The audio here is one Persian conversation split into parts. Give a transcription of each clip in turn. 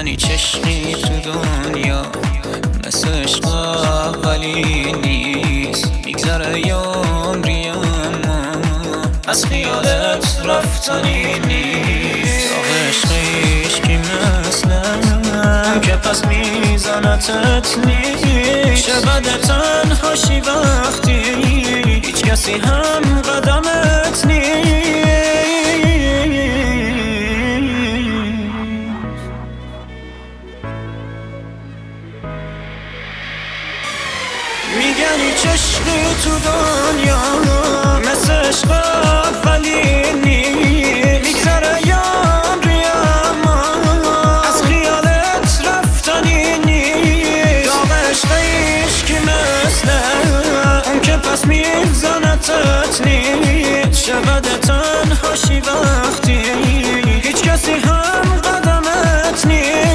میگن هیچ عشقی تو دنیا مثل عشق اولی نیست. میگذره عمری اما از خیالت رفتنی نیست. آقا عشق عشقی مثلم که پس میزنتت نیست. چه بده تنهاشی وقتی هیچ کسی هم قدمت نیست. میگن هیچ عشقی تو دنیا مثل عشق اولی نیست. میگذره عمری اما از خیالت رفتنی نیست. داغ عشق عشقی مثل اون که پس میزنتت نیست. چه بده تنهاشی وقتی هیچ کسی هم قدمت نیست.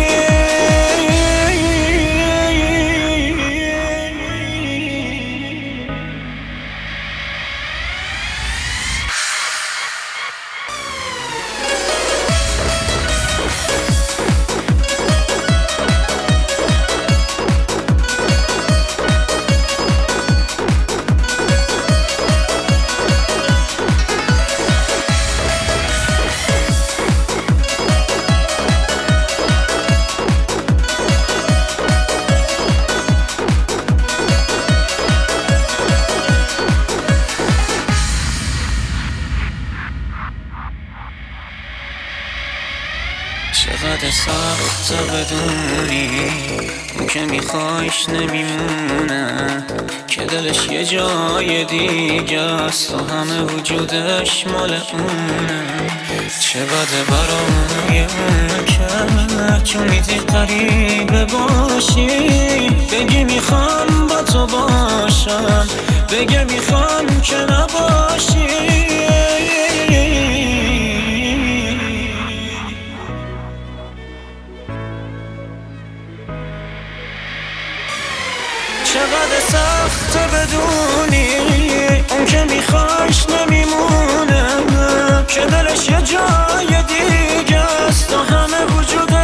چقدر سخت بدونی اون که میخوایش نمیمونه، که دلش یه جای دیگه است و همه وجودش مال اونه. چه بده برای اون که چون میدی قریبه باشی، بگی میخوام با تو باشم، بگی میخوام که نباشی. چقدر سخت بدونی اون که میخوایش نمیمونه، که دلش یه جای دیگه است و همه وجود